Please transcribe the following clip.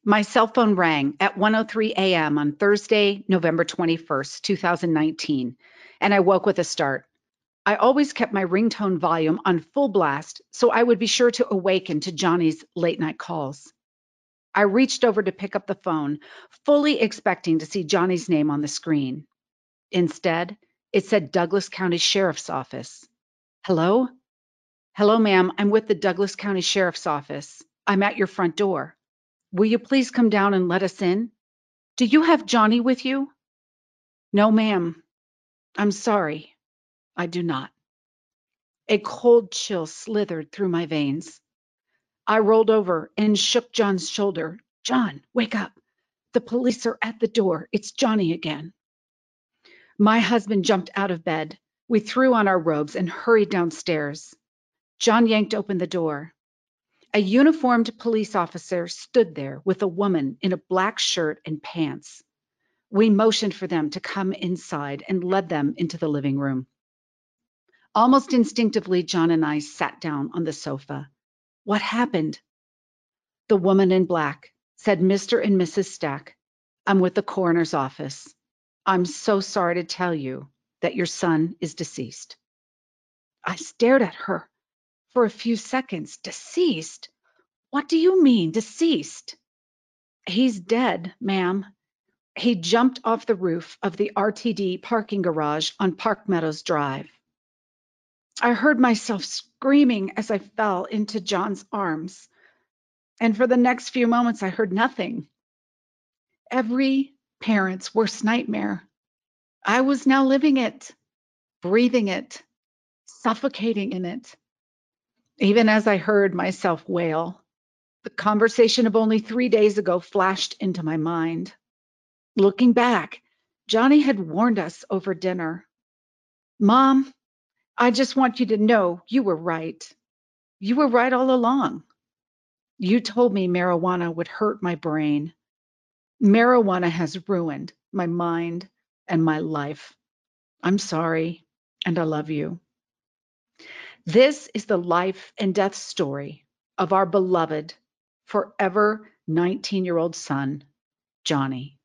My cell phone rang at 1:03 a.m. on Thursday, November 21st, 2019, and I woke with a start. I always kept my ringtone volume on full blast so I would be sure to awaken to Johnny's late night calls. I reached over to pick up the phone, fully expecting to see Johnny's name on the screen. Instead, it said Douglas County Sheriff's Office. Hello? Hello, ma'am. I'm with the Douglas County Sheriff's Office. I'm at your front door. Will you please come down and let us in? Do you have Johnny with you? No, ma'am. I'm sorry. I do not. A cold chill slithered through my veins. I rolled over and shook John's shoulder. John, wake up. The police are at the door. It's Johnny again. My husband jumped out of bed. We threw on our robes and hurried downstairs. John yanked open the door. A uniformed police officer stood there with a woman in a black shirt and pants. We motioned for them to come inside and led them into the living room. Almost instinctively, John and I sat down on the sofa. What happened? The woman in black said, Mr. and Mrs. Stack, I'm with the coroner's office. I'm so sorry to tell you that your son is deceased. I stared at her for a few seconds. Deceased? What do you mean, deceased? He's dead, ma'am. He jumped off the roof of the RTD parking garage on Park Meadows Drive. I heard myself screaming as I fell into John's arms. And for the next few moments, I heard nothing. Every parent's worst nightmare. I was now living it, breathing it, suffocating in it. Even as I heard myself wail, the conversation of only 3 days ago flashed into my mind. Looking back, Johnny had warned us over dinner. Mom, I just want you to know you were right. You were right all along. You told me marijuana would hurt my brain. Marijuana has ruined my mind and my life. I'm sorry, and I love you. This is the life and death story of our beloved, forever 19-year-old son, Johnny.